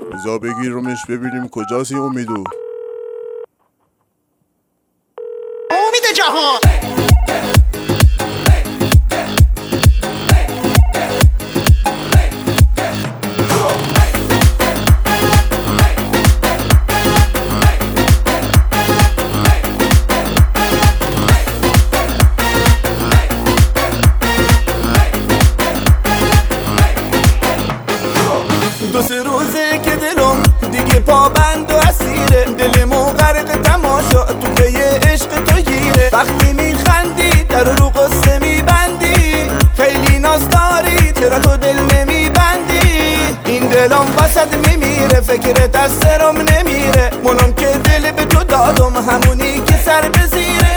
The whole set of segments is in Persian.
بذار بگیرمش ببینیم کجاست این امیدو. امید جهان دو سه روزه که دلم دیگه پابند و اسیره، دلمو غرق تماشا تو پی عشق تو گیره. وقتی میخندی در رو قصه میبندی، خیلی ناز داری چرا تو دل نمیبندی. این دلم وسط میمیره فکرت از سرم نمیره، منم که دل به تو دادم همونی که سر بزیره.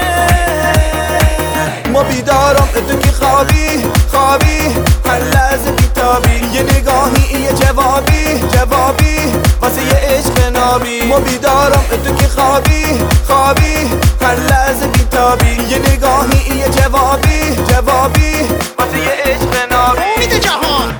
ما بیدارم تو که خوابی هر لحظه بیتابی، یه نگاهی یه جوابی واسه یه عشق نابی. ما بیدارم تو که خوابی هر لحظه بیتابی، یه نگاهی یه جوابی واسه یه عشق نابی. امید جهان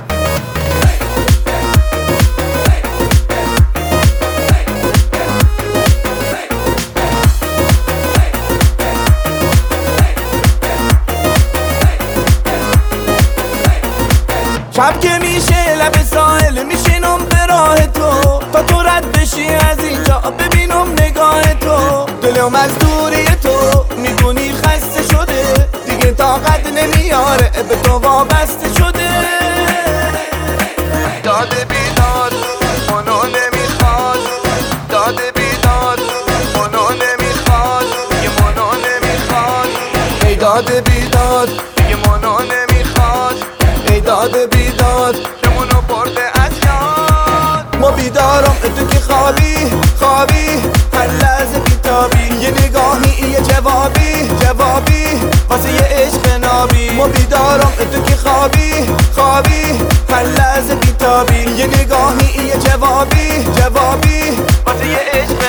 شب که میشه لب ساحل میشینم به راه تو، تا تو رد بشی از اینجا ببینم نگاه تو. دلم از دوری تو میدونی خسته شده، دیگه طاقت نمیاره به تو وابسته شده. داده بیداد منو نمیخواد، داده بیداد منو نمیخواد، دیگه منو نمیخواد. ای داده بیداد دیگه منو نمیخواد، ای داده بیداد که منو برده از یاد. ما بیدارم تو که خوابی هر لحظه بیتابی، یه نگاهی یه جوابی واسه یه عشق نابی. ما بیدارم تو که خوابی هر لحظه بیتابی، یه نگاهی یه جوابی واسه یه عشق